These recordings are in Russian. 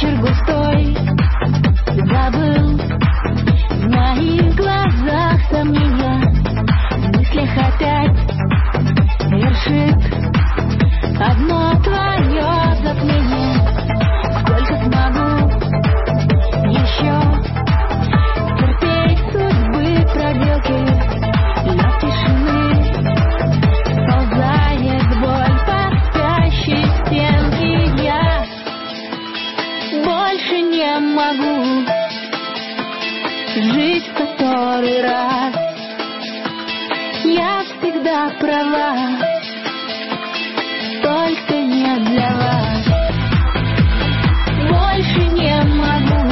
Вечер густой забыл, в моих глазах сомнения, в мыслях опять вершит одно твое затмение. Сколько смогу еще терпеть судьбы проделки, лед тишины ползает боль по спящей стенке. Я больше не могу жить в который раз. Я всегда права, только не для вас. Больше не могу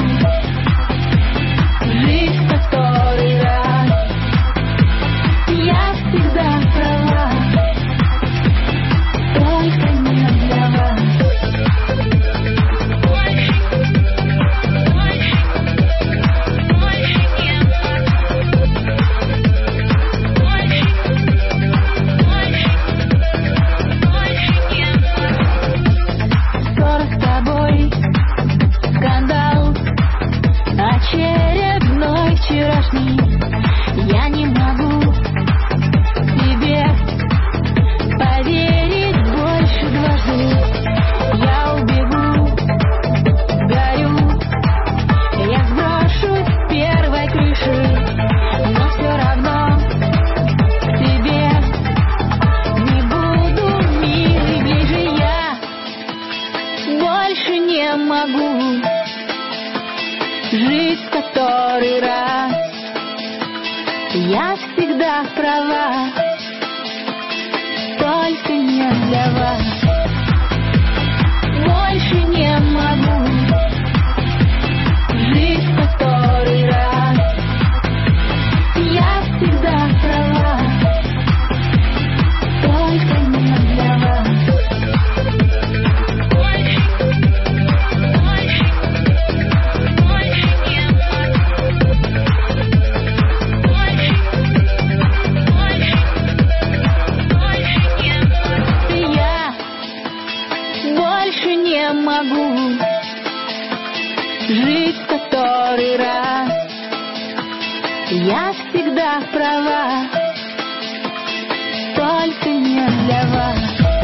жить в который раз. Я всегда права, только не для вас. Очередной вчерашний. Я не могу тебе поверить больше дважды. Я убегу, горю, я сброшусь с первой крыши, но все равно к тебе не буду милый ближе. Я больше не могу жить в который раз. Я всегда права, только не для вас. Больше не могу жить в который раз. Я всегда права, только не для вас. Больше не могу жить в который раз. Я всегда права, только не для вас.